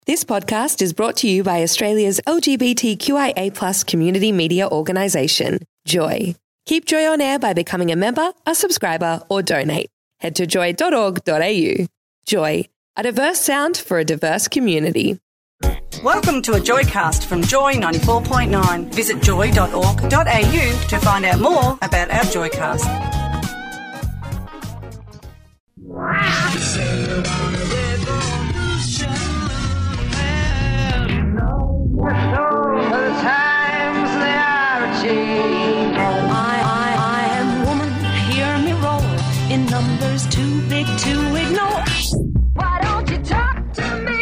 This podcast is brought to you by Australia's LGBTQIA+ community media organisation, Joy. Keep Joy on air by becoming a member, a subscriber, or donate. Head to joy.org.au. Joy, a diverse sound for a diverse community. Welcome to a Joycast from Joy 94.9. Visit joy.org.au to find out more about our Joycast. I am woman, hear me roar, in numbers too big to ignore. Why don't you talk to me?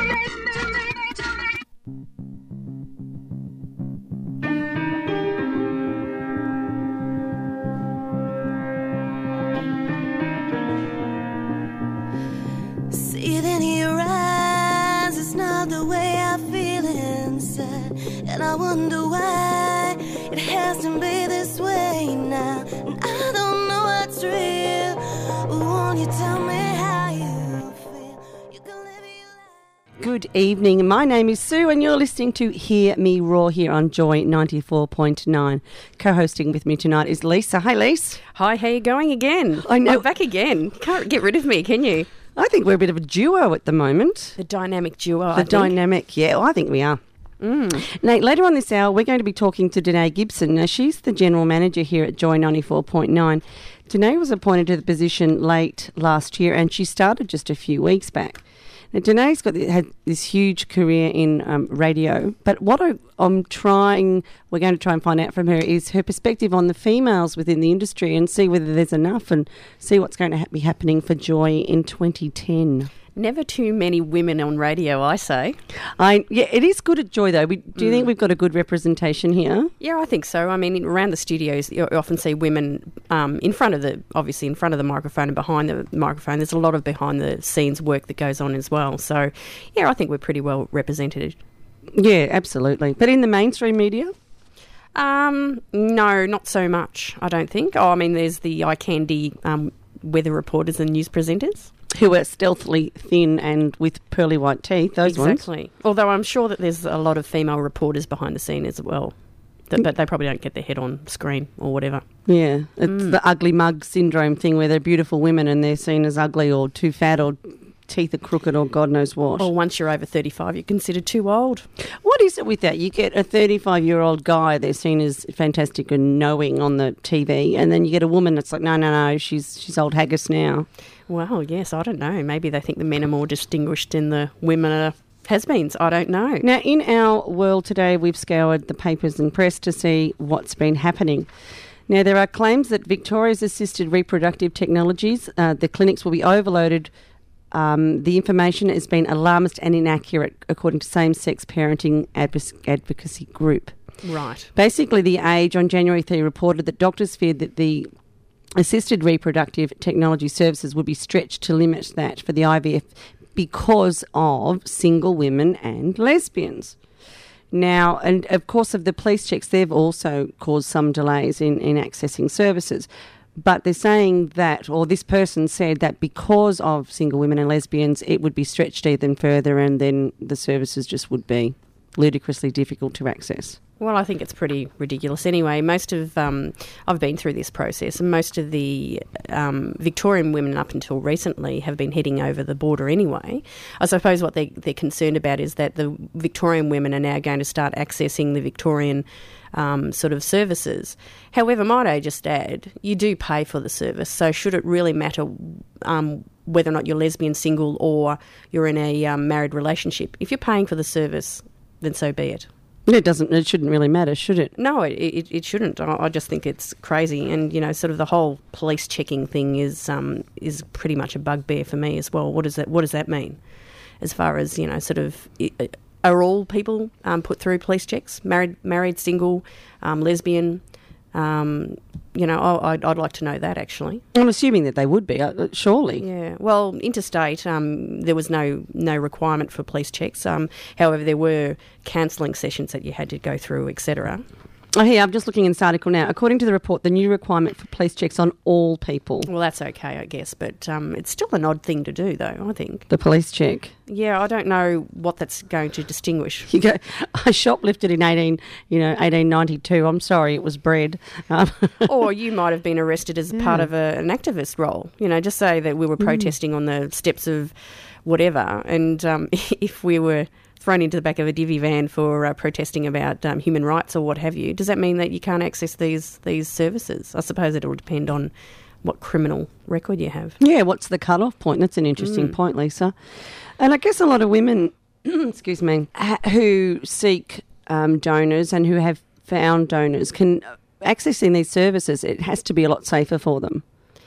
See it in your eyes, it's not the way I feel inside, and I wonder why it has to be this way now, and I don't know what's real. Won't you tell me how you feel? You can live your life. Good evening. My name is Sue and you're listening to Hear Me Roar here on Joy 94.9. Co-hosting with me tonight is Lisa. Hi, Lisa. Hi, how you going again? I know. I'm back again. Can't get rid of me, can you? I think we're a bit of a duo at the moment. The dynamic duo, I think we are. Nate, later on this hour, we're going to be talking to Danae Gibson. Now, she's the General Manager here at Joy 94.9. Danae was appointed to the position late last year and she started just a few weeks back. Now, Danae's had this huge career in radio, but what we're going to try and find out from her is her perspective on the females within the industry and see whether there's enough and see what's going to be happening for Joy in 2010. Never too many women on radio, I say. It is good at Joy, though. Do you think we've got a good representation here? Yeah, I think so. I mean, around the studios, you often see women in front of the microphone and behind the microphone. There's a lot of behind the scenes work that goes on as well. So, yeah, I think we're pretty well represented. Yeah, absolutely. But in the mainstream media? No, not so much, I don't think. Oh, I mean, there's the eye candy weather reporters and news presenters. Who are stealthily thin and with pearly white teeth, those ones. Exactly. Although I'm sure that there's a lot of female reporters behind the scene as well. But they probably don't get their head on screen or whatever. Yeah, it's the ugly mug syndrome thing where they're beautiful women and they're seen as ugly or too fat or teeth are crooked or God knows what. Or once you're over 35, you're considered too old. What is it with that? You get a 35-year-old guy, they're seen as fantastic and knowing on the TV, and then you get a woman that's like, no, she's old haggis now. Well, yes, I don't know. Maybe they think the men are more distinguished and the women are has-beens. I don't know. Now, in our world today, we've scoured the papers and press to see what's been happening. Now, there are claims that Victoria's assisted reproductive technologies, the clinics will be overloaded. The information has been alarmist and inaccurate, according to same-sex parenting advocacy group. Right. Basically, The Age on January 3 reported that doctors feared that the assisted reproductive technology services would be stretched to limit that for the IVF because of single women and lesbians. Now, and of course, of the police checks, they've also caused some delays in accessing services. But they're saying that, or this person said that because of single women and lesbians, it would be stretched even further and then the services just would be ludicrously difficult to access. Well, I think it's pretty ridiculous anyway. I've been through this process, and most of the Victorian women up until recently have been heading over the border anyway. I suppose what they're concerned about is that the Victorian women are now going to start accessing the Victorian sort of services. However, might I just add, you do pay for the service, so should it really matter whether or not you're lesbian, single, or you're in a married relationship? If you're paying for the service, then so be it. It shouldn't really matter, should it? No, it shouldn't. I just think it's crazy, and sort of the whole police checking thing is pretty much a bugbear for me as well. What does that mean? As far as sort of, are all people put through police checks? Married, single, lesbian. I'd like to know that, actually. I'm assuming that they would be, surely. Yeah. Well, interstate, there was no requirement for police checks. However, there were counselling sessions that you had to go through, etc. Oh, here, I'm just looking in this article now. According to the report, the new requirement for police checks on all people. Well, that's okay, I guess, but it's still an odd thing to do, though, I think. The police check. Yeah, I don't know what that's going to distinguish. You go, I shoplifted in 1892. I'm sorry, it was bread. Or you might have been arrested as part of an activist role. You know, just say that we were protesting on the steps of whatever, and if we were thrown into the back of a divvy van for protesting about human rights or what have you, does that mean that you can't access these services? I suppose it'll depend on what criminal record you have. Yeah, what's the cut-off point? That's an interesting point, Lisa. And I guess a lot of women, excuse me, who seek donors and who have found donors can accessing these services. It has to be a lot safer for them.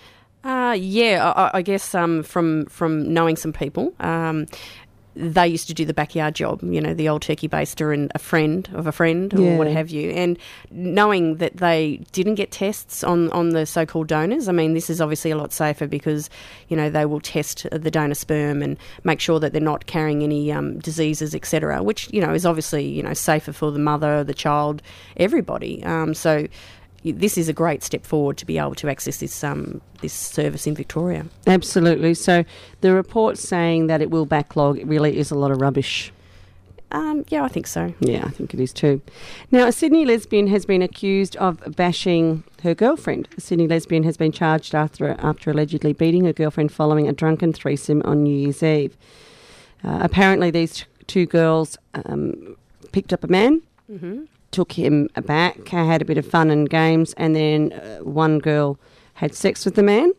I guess from knowing some people, they used to do the backyard job, you know, the old turkey baster and a friend of a friend or what have you. And knowing that they didn't get tests on the so-called donors, I mean, this is obviously a lot safer because, you know, they will test the donor sperm and make sure that they're not carrying any diseases, etc., which, you know, is obviously, you know, safer for the mother, the child, everybody. So this is a great step forward to be able to access this service in Victoria. Absolutely. So the report's saying that it will backlog. It really is a lot of rubbish. Yeah, I think so. Yeah, I think it is too. Now, a Sydney lesbian has been accused of bashing her girlfriend. A Sydney lesbian has been charged after allegedly beating her girlfriend following a drunken threesome on New Year's Eve. Apparently, these two girls picked up a man, took him aback, had a bit of fun and games, and then one girl had sex with the man,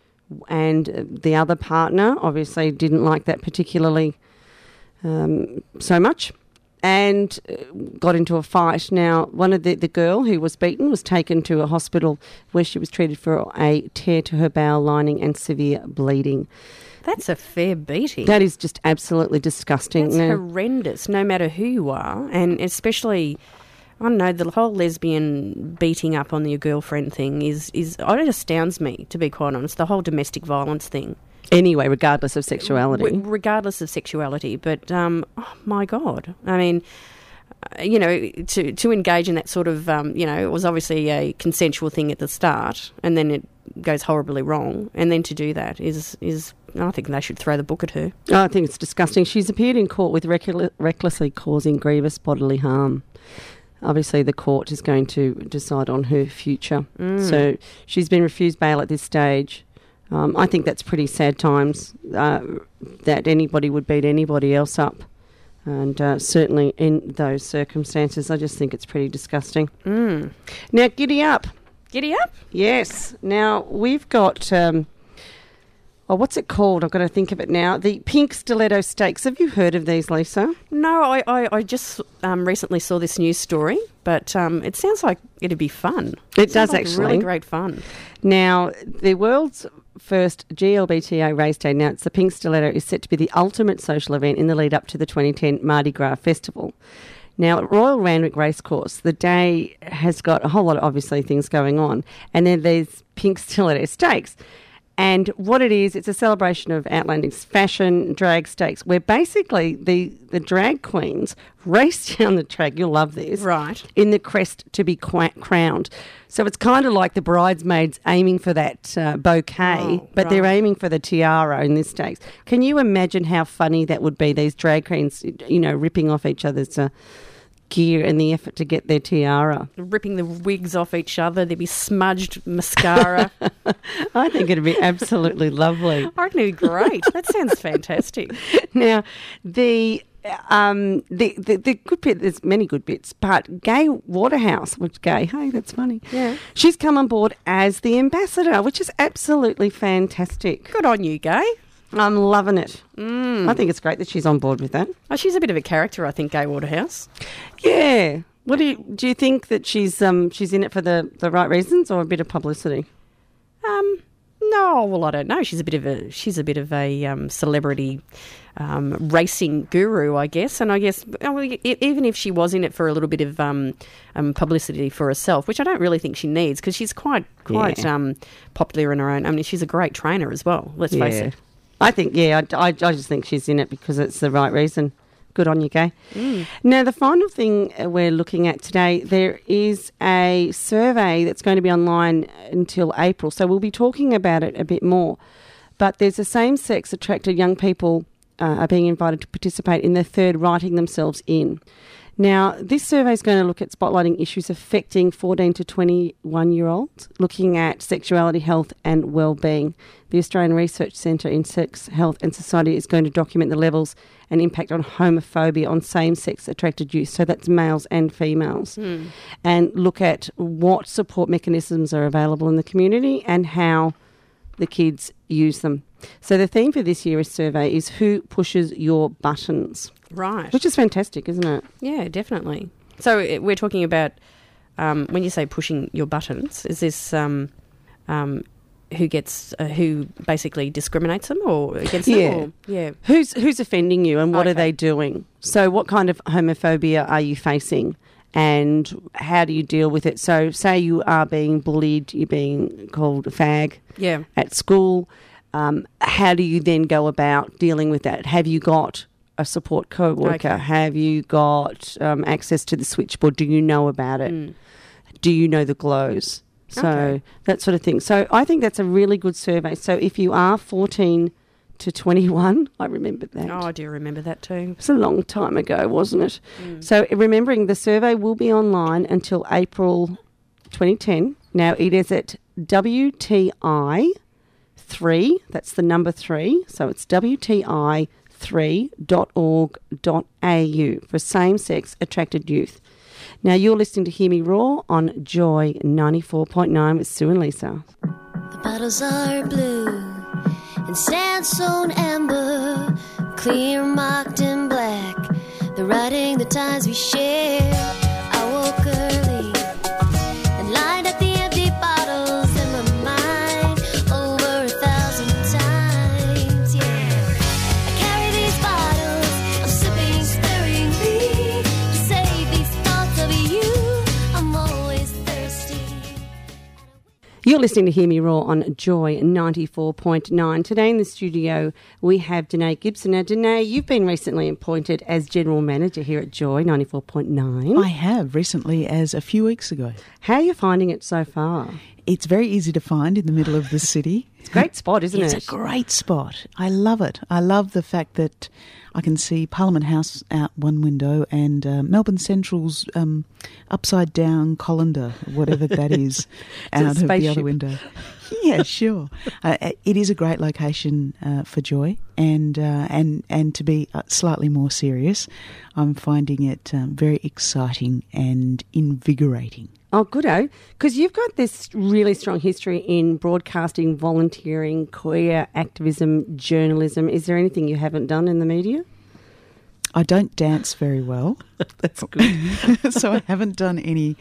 and the other partner obviously didn't like that particularly so much, and got into a fight. Now, one of the girl who was beaten was taken to a hospital where she was treated for a tear to her bowel lining and severe bleeding. That's a fair beating. That is just absolutely disgusting. That's horrendous, no matter who you are, and especially, I don't know, the whole lesbian beating up on your girlfriend thing is it astounds me, to be quite honest, the whole domestic violence thing. Anyway, regardless of sexuality. Regardless of sexuality, but, oh my God, I mean, you know, to engage in that sort of, you know, it was obviously a consensual thing at the start, and then it goes horribly wrong, and then to do that is I think they should throw the book at her. Oh, I think it's disgusting. She's appeared in court with recklessly causing grievous bodily harm. Obviously, the court is going to decide on her future. So she's been refused bail at this stage. I think that's pretty sad times, that anybody would beat anybody else up. And certainly in those circumstances, I just think it's pretty disgusting. Now, giddy up. Giddy up? Yes. Now, we've got... what's it called? I've got to think of it now. The Pink Stiletto Stakes. Have you heard of these, Lisa? No, I just recently saw this news story, but it sounds like it'd be fun. It does like actually. Really great fun. Now, the world's first GLBTA race day, now it's the Pink Stiletto, is set to be the ultimate social event in the lead up to the 2010 Mardi Gras Festival. Now, at Royal Randwick Racecourse, the day has got a whole lot of, obviously, things going on, and then there's Pink Stiletto Stakes. And what it is, it's a celebration of outlandish fashion, drag stakes, where basically the drag queens race down the track, you'll love this, right, in the crest to be crowned. So it's kind of like the bridesmaids aiming for that bouquet, but they're aiming for the tiara in this stakes. Can you imagine how funny that would be, these drag queens, you know, ripping off each other's gear in the effort to get their tiara? Ripping the wigs off each other, there'd be smudged mascara. I think it'd be absolutely lovely. I reckon it'd be great. That sounds fantastic. Now, the good bit, there's many good bits, but Gay Waterhouse, which Gay, hey, that's funny. Yeah. She's come on board as the ambassador, which is absolutely fantastic. Good on you, Gay. I'm loving it. I think it's great that she's on board with that. Oh, she's a bit of a character, I think, Gay Waterhouse. Yeah. What do you think that she's in it for the right reasons or a bit of publicity? No, well, I don't know. She's a bit of a celebrity racing guru, I guess. And I guess even if she was in it for a little bit of publicity for herself, which I don't really think she needs, because she's quite popular in her own. I mean, she's a great trainer as well. Let's face it. I think, I just think she's in it because it's the right reason. Good on you, Gay. Now, the final thing we're looking at today, there is a survey that's going to be online until April, so we'll be talking about it a bit more. But there's a same-sex attracted young people are being invited to participate in their third Writing Themselves In. Now, this survey is going to look at spotlighting issues affecting 14 to 21-year-olds, looking at sexuality, health and well-being. The Australian Research Centre in Sex, Health and Society is going to document the levels and impact on homophobia on same-sex attracted youth, so that's males and females, and look at what support mechanisms are available in the community and how the kids use them. So the theme for this year's survey is Who Pushes Your Buttons? Right. Which is fantastic, isn't it? Yeah, definitely. So we're talking about, when you say pushing your buttons, is this who basically discriminates them or against them? Or, yeah. Who's offending you and what are they doing? So what kind of homophobia are you facing and how do you deal with it? So say you are being bullied, you're being called a fag at school. How do you then go about dealing with that? Have you got a support co-worker? Have you got access to the switchboard? Do you know about it? Do you know the glows? So that sort of thing. So I think that's a really good survey. So if you are 14 to 21, I remember that. Oh, I do remember that too. It was a long time ago, wasn't it? So remembering the survey will be online until April 2010. Now it is at WTI3, that's the number 3, so it's WTI3.org.au for same-sex attracted youth. Now you're listening to Hear Me Roar on Joy 94.9 with Sue and Lisa. The bottles are blue and sandstone amber, clear marked in black. They're writing the times we share. I woke early and lined up the empty bottles in my mind over 1,000 times, yeah. I carry these bottles, I'm sipping sparingly to save these thoughts of you. I'm always thirsty. You're listening to Hear Me Roar on Joy 94.9. Today in the studio we have Danae Gibson. Now, Danae, you've been recently appointed as General Manager here at Joy 94.9. I have, recently as a few weeks ago. How are you finding it so far? It's very easy to find in the middle of the city. It's a great spot, isn't it? It's a great spot. I love it. I love the fact that I can see Parliament House out one window and Melbourne Central's upside-down colander, whatever that is, out of the other window. Yeah, sure. It is a great location for Joy, and to be slightly more serious, I'm finding it very exciting and invigorating. Oh, good-o. Because you've got this really strong history in broadcasting, volunteering, queer activism, journalism. Is there anything you haven't done in the media? I don't dance very well. That's good. So I haven't done any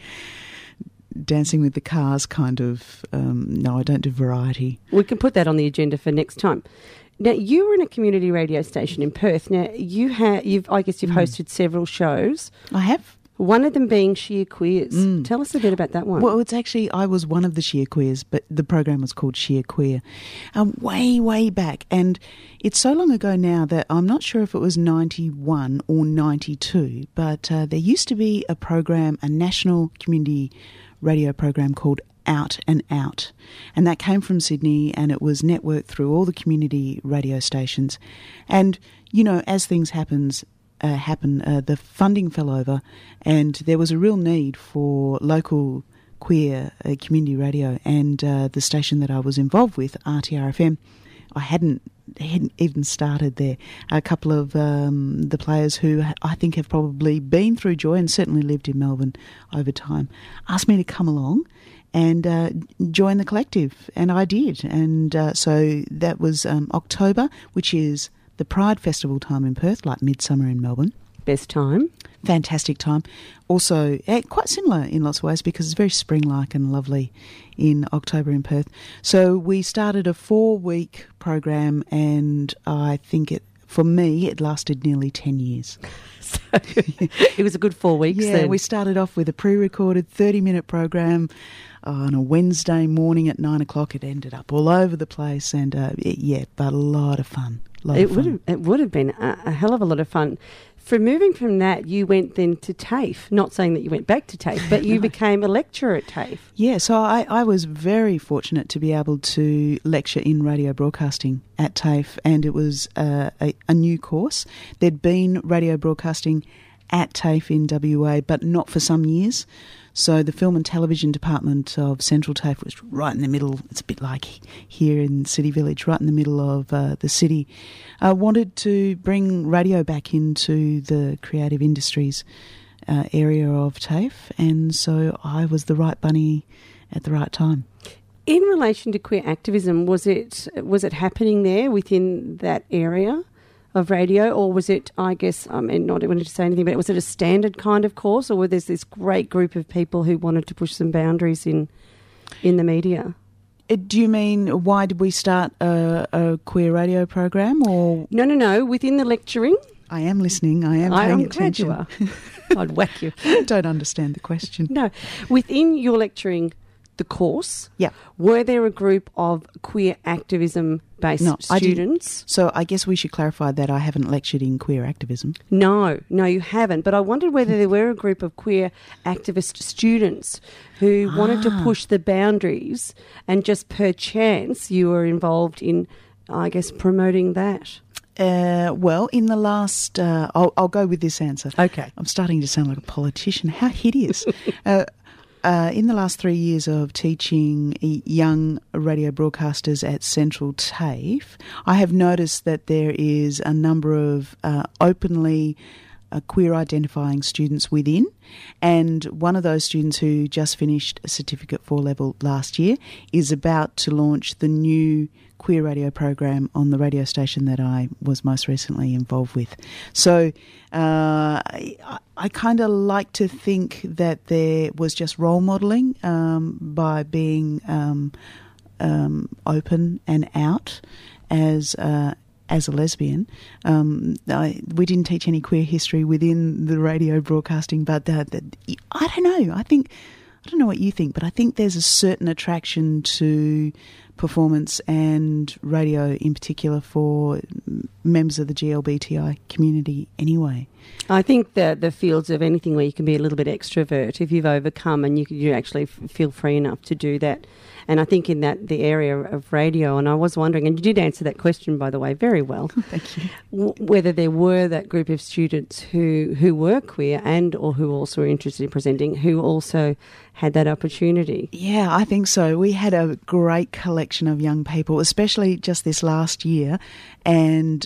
Dancing with the Cars kind of, no, I don't do variety. We can put that on the agenda for next time. Now, you were in a community radio station in Perth. Now, you've hosted several shows. I have. One of them being Sheer Queers. Tell us a bit about that one. Well, it's actually, I was one of the Sheer Queers, but the program was called Sheer Queer way, way back. And it's so long ago now that I'm not sure if it was 91 or 92, but there used to be a program, a national community radio program called Out and Out. And that came from Sydney and it was networked through all the community radio stations. And, you know, as things happen, the funding fell over and there was a real need for local queer community radio, and the station that I was involved with, RTRFM, I hadn't even started there. A couple of the players who I think have probably been through Joy and certainly lived in Melbourne over time asked me to come along and join the collective, and I did. And so that was October, which is the Pride Festival time in Perth, like midsummer in Melbourne. Best time. Fantastic time. Also, quite similar in lots of ways because it's very spring-like and lovely in October in Perth. So we started a 4-week program, and I think for me, it lasted nearly 10 years. So it was a good 4 weeks then. Yeah, we started off with a pre-recorded 30-minute program on a Wednesday morning at 9 o'clock. It ended up all over the place, and but a lot of fun. It would have been a hell of a lot of fun. from moving from that, you went then to TAFE. Not saying that you went back to TAFE, but you became a lecturer at TAFE. Yeah, so I was very fortunate to be able to lecture in radio broadcasting at TAFE, and it was a new course. There'd been radio broadcasting at TAFE in WA, but not for some years. So the film and television department of Central TAFE was right in the middle. It's a bit like here in City Village, right in the middle of the city. Wanted to bring radio back into the creative industries area of TAFE, and so I was the right bunny at the right time. In relation to queer activism, was it happening there within that area of radio, or was it, I guess, I mean, not wanting to say anything, but was it a standard kind of course, or were there this great group of people who wanted to push some boundaries in the media? Do you mean why did we start a queer radio program, or No. Within the lecturing, I am listening. I am paying attention. I'm glad you are. I'd whack you. I don't understand the question. No, within your lecturing, the course, yeah, were there a group of queer activism-based students? So I guess we should clarify that I haven't lectured in queer activism. No, you haven't. But I wondered whether there were a group of queer activist students who wanted to push the boundaries, and just per chance you were involved in, I guess, promoting that. Well, in the last... I'll go with this answer. Okay. I'm starting to sound like a politician. How hideous. In the last 3 years of teaching young radio broadcasters at Central TAFE, I have noticed that there is a number of openly queer identifying students within, and one of those students who just finished a Certificate 4 level last year is about to launch the new queer radio program on the radio station that I was most recently involved with. So I kind of like to think that there was just role modelling by being open and out as a lesbian. We didn't teach any queer history within the radio broadcasting, but I don't know. I don't know what you think, but I think there's a certain attraction to performance and radio in particular for members of the GLBTI community anyway. I think that the fields of anything where you can be a little bit extrovert, if you've overcome and you actually feel free enough to do that. And I think in the area of radio, and I was wondering, and you did answer that question, by the way, very well. Thank you. Whether there were that group of students who were queer and or who also were interested in presenting, who also had that opportunity. Yeah, I think so. We had a great collection of young people, especially just this last year, and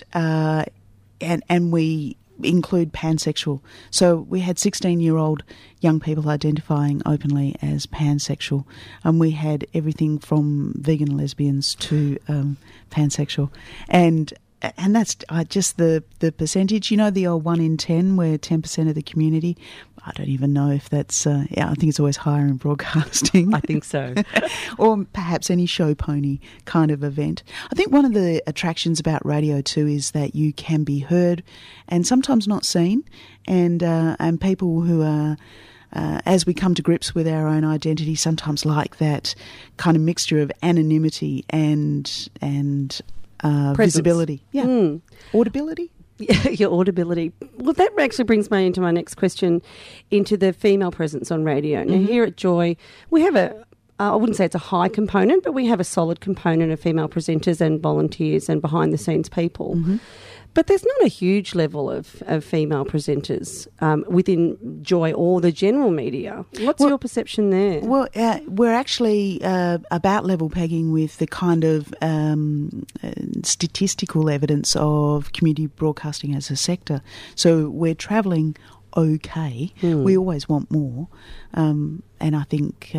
we include pansexual. So we had 16-year-old young people identifying openly as pansexual, and we had everything from vegan lesbians to pansexual, and that's just the percentage. You know, the old 1 in 10, where 10% of the community. I don't even know if that's. I think it's always higher in broadcasting. I think so. Or perhaps any show pony kind of event. I think one of the attractions about radio too is that you can be heard and sometimes not seen, and people who are. As we come to grips with our own identity, sometimes like that kind of mixture of anonymity and visibility. Yeah. Audibility? Your audibility. Well, that actually brings me into my next question, into the female presence on radio. Now, here at Joy, we have I wouldn't say it's a high component, but we have a solid component of female presenters and volunteers and behind-the-scenes people. Mm-hmm. But there's not a huge level of female presenters within Joy or the general media. What's your perception there? Well, we're actually about level pegging with the kind of statistical evidence of community broadcasting as a sector. So we're travelling okay. We always want more. And I think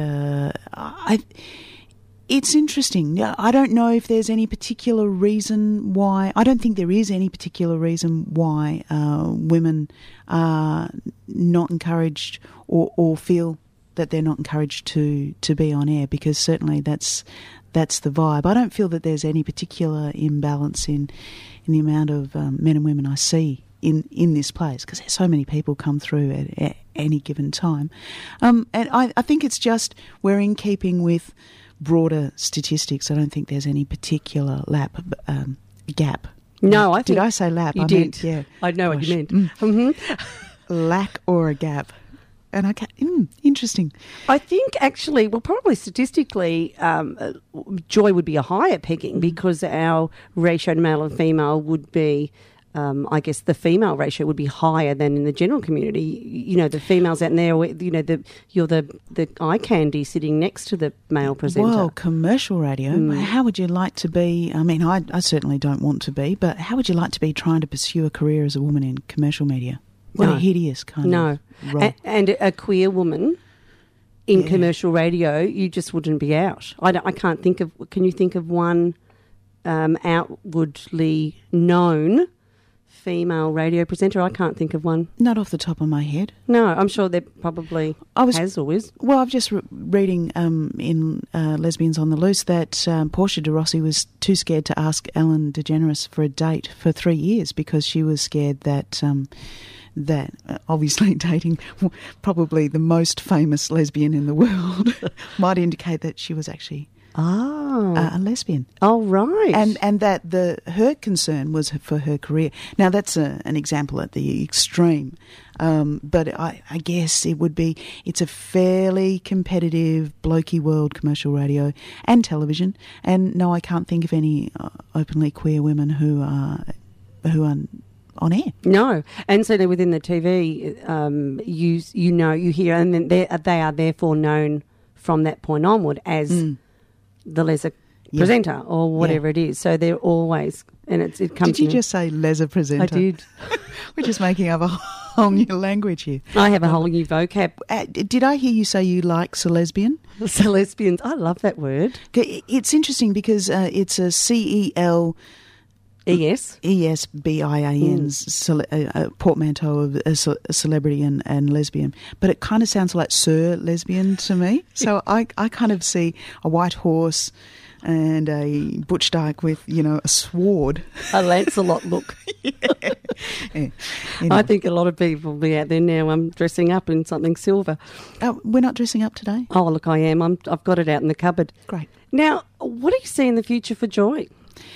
it's interesting. I don't know if there's any particular reason why. I don't think there is any particular reason why women are not encouraged or feel that they're not encouraged to be on air, because certainly that's the vibe. I don't feel that there's any particular imbalance in the amount of men and women I see in this place, because there's so many people come through at any given time. And I think it's just we're in keeping with broader statistics. I don't think there's any particular gap. No, I think... Did I say lap? You I did. meant, yeah. I know what you meant. Lack or a gap. And I can't... interesting. I think actually, well, probably statistically, joy would be a higher pegging because our ratio to male and female would be, I guess the female ratio would be higher than in the general community. You know, the females out there, you know, you're the eye candy sitting next to the male presenter. Well, commercial radio, how would you like to be? I mean, I certainly don't want to be, but how would you like to be trying to pursue a career as a woman in commercial media? What a hideous kind of role. And a queer woman in commercial radio, you just wouldn't be out. I can't think of... Can you think of one outwardly known female radio presenter? I can't think of one. Not off the top of my head. No, I'm sure there probably has or is. Well, I've just reading in Lesbians on the Loose that Portia de Rossi was too scared to ask Ellen DeGeneres for a date for 3 years because she was scared that obviously dating probably the most famous lesbian in the world might indicate that she was actually a lesbian. Oh, right. And that her concern was for her career. Now, that's an example at the extreme, but I guess it's a fairly competitive, blokey world, commercial radio and television. And no, I can't think of any openly queer women who are on air. No, and certainly within the TV, you hear, and then they are therefore known from that point onward as the lesser presenter or whatever it is. So they're always, and it comes. Did you just say lesser presenter? I did. We're just making up a whole new language here. I have a whole new vocab. Did I hear you say you like celesbian? Celesbians, I love that word. It's interesting because it's a CEL. ESBIAN's portmanteau of a celebrity and lesbian. But it kind of sounds like Sir Lesbian to me. So I kind of see a white horse and a butch dyke with, a sword. A Lancelot look. Yeah. I think a lot of people will be out there now dressing up in something silver. We're not dressing up today? Oh, look, I am. I've got it out in the cupboard. Great. Now, what do you see in the future for Joy?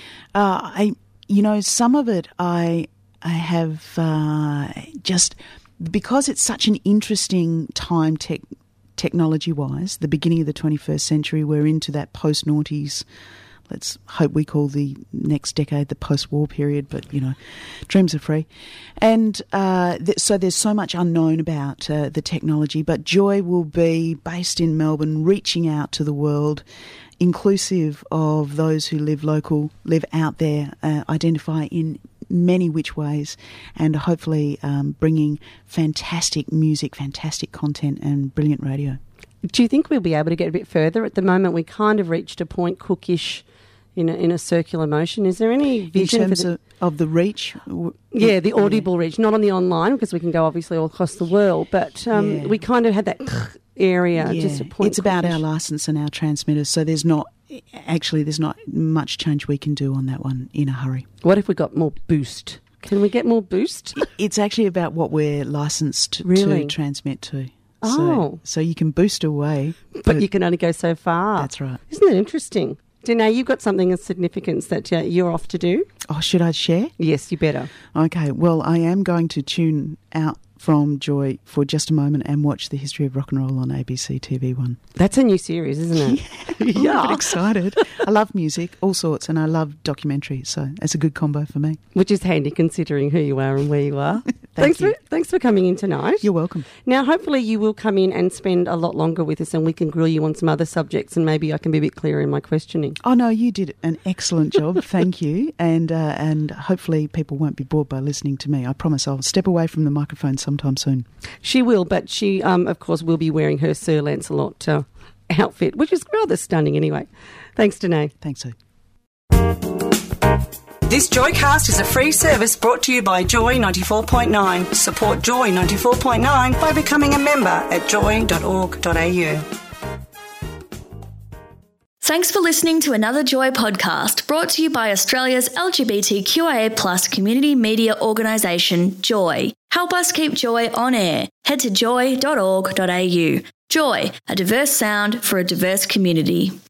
Some of it I have just because it's such an interesting time technology-wise, the beginning of the 21st century, we're into that post-noughties. Let's hope we call the next decade the post-war period, but, dreams are free. And so there's so much unknown about the technology, but Joy will be based in Melbourne, reaching out to the world, inclusive of those who live local, live out there, identify in many which ways, and hopefully bringing fantastic music, fantastic content and brilliant radio. Do you think we'll be able to get a bit further? At the moment, we kind of reached a point, Cookish, in a circular motion. Is there any vision in terms of the reach? Yeah, the audible reach, not on the online, because we can go obviously all across the world, but we kind of had that area, just a point. It's about our licence and our transmitters, so there's not much change we can do on that one in a hurry. What if we got more boost? Can we get more boost? It's actually about what we're licensed to transmit to. So you can boost away. But you can only go so far. That's right. Isn't that interesting? Danae, you've got something of significance that you're off to do. Oh, should I share? Yes, you better. Okay, well, I am going to tune out from Joy for just a moment and watch the history of rock and roll on ABC TV1. That's a new series, isn't it? Yeah. I'm excited. I love music, all sorts, and I love documentaries, so it's a good combo for me. Which is handy considering who you are and where you are. Thanks for coming in tonight. You're welcome. Now, hopefully you will come in and spend a lot longer with us and we can grill you on some other subjects and maybe I can be a bit clearer in my questioning. Oh, no, you did an excellent job. Thank you. And hopefully people won't be bored by listening to me. I promise I'll step away from the microphone sometime soon. She will, but she, of course, will be wearing her Sir Lancelot outfit, which is rather stunning anyway. Thanks, Danae. Thanks, Sue. This Joycast is a free service brought to you by Joy 94.9. Support Joy 94.9 by becoming a member at joy.org.au. Thanks for listening to another Joy podcast brought to you by Australia's LGBTQIA+ community media organisation, Joy. Help us keep Joy on air. Head to joy.org.au. Joy, a diverse sound for a diverse community.